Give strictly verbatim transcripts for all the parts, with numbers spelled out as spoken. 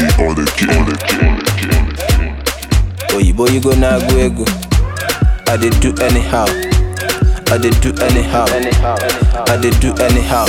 or the king, or the king, the king, the king. Oh, you boy, you go na go ego. I did do anyhow. I did do anyhow. I did do anyhow.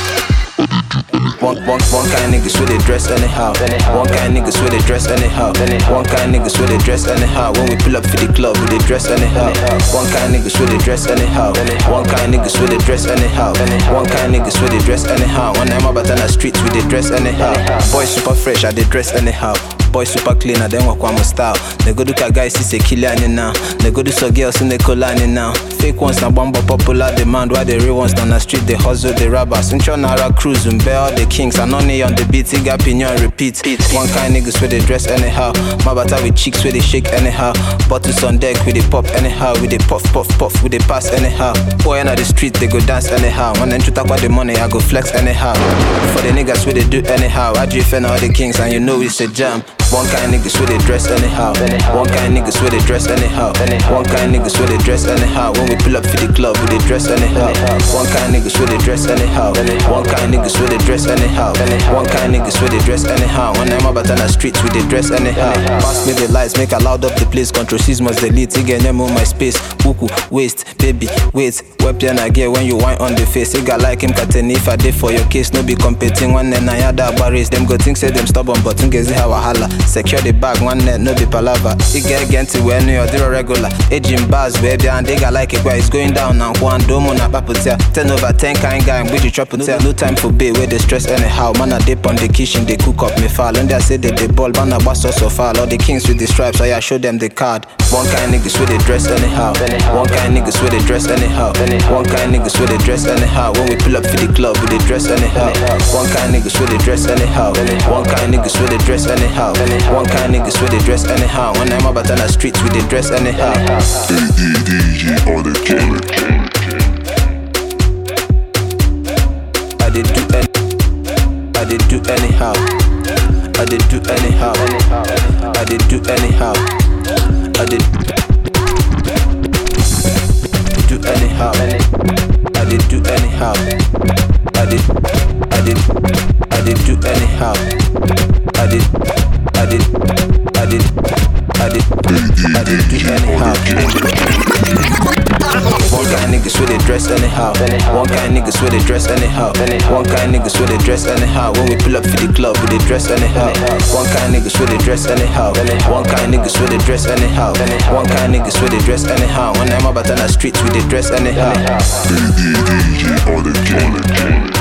One, one, one kind niggas with they dress anyhow. One kind niggas with they dress anyhow. One kind niggas with they dress anyhow. When we pull up for the club, we they dress anyhow. One kind niggas with they dress anyhow. One kind niggas with they dress anyhow. One kind niggas with they dress anyhow. When I'm about on the streets, we they dress anyhow. Boys super fresh, I they dress anyhow. Boy super clean, I then walk on my style. They go do ka guys, see say killer now. They go do so girls in the colony now. Fake ones na bomba popular demand. Why the real ones on the street they hustle the robbers. Incho nara cruise and bear all the kings. And only on the beat, he got opinion repeat. One kind niggas with they dress anyhow. My bata with cheeks with they shake anyhow. Bottles on deck with they pop anyhow. With they puff puff puff with they pass anyhow. Boy on the street they go dance anyhow. When them talk about the money I go flex anyhow. For the niggas with they do anyhow. I do defend all the kings and you know it's a jam. One kind niggas with they dress anyhow. One kind niggas with they dress anyhow. One kind niggas with they dress anyhow. When we pull up for the club, we they dress anyhow. One kind niggas with they dress anyhow. One kind niggas with they dress anyhow. One kind niggas with they dress anyhow. When I'm about on the streets, we they dress anyhow. Pass me the lights, make a loud up the place. Control C's must delete. Again, them on my space. Buku, waist, baby, wait. Weapon I get when you whine on the face. You got like him, Kateni. If I did for your case, no be competing. One then I had that race. Them go think say them stubborn, but think is how I holla. Secure the bag, one net, no be palava. It get against it when you're zero regular. Aging bars, baby, and they got like it, but it's going down now. One domo na paputia. Ten over ten kind guy, and we the trap hotel. No time for bay, where they stress anyhow. Man, I dip on the kitchen, they cook up me fall. And they say that they ball, man, I bust us so far. All the kings with the stripes, so I show them the card. One kind niggas with they dress anyhow. One kind niggas with they dress anyhow. One kind niggas with they dress anyhow. When we pull up for the club, we they dress anyhow. One kind niggas with they dress anyhow. One kind niggas with they dress anyhow. One kind niggas with they dress anyhow. When I'm about on the streets, we they dress anyhow. D J or the king, the king, I did do any, I did do anyhow. I did do anyhow. I did do anyhow. I did do anyhow. I did do anyhow. I did, I did, I did do anyhow. I did, I did, I did, I did, I did do anyhow. One kind niggas with they dress anyhow. One kind niggas with they dress anyhow. One kind niggas with they dress anyhow. When we pull up for the club, we they dress anyhow. One kind niggas with they dress anyhow. One kind niggas with they dress anyhow. One kind niggas with they dress anyhow. When I'm about on the streets, we they dress anyhow. D J or the king, the king.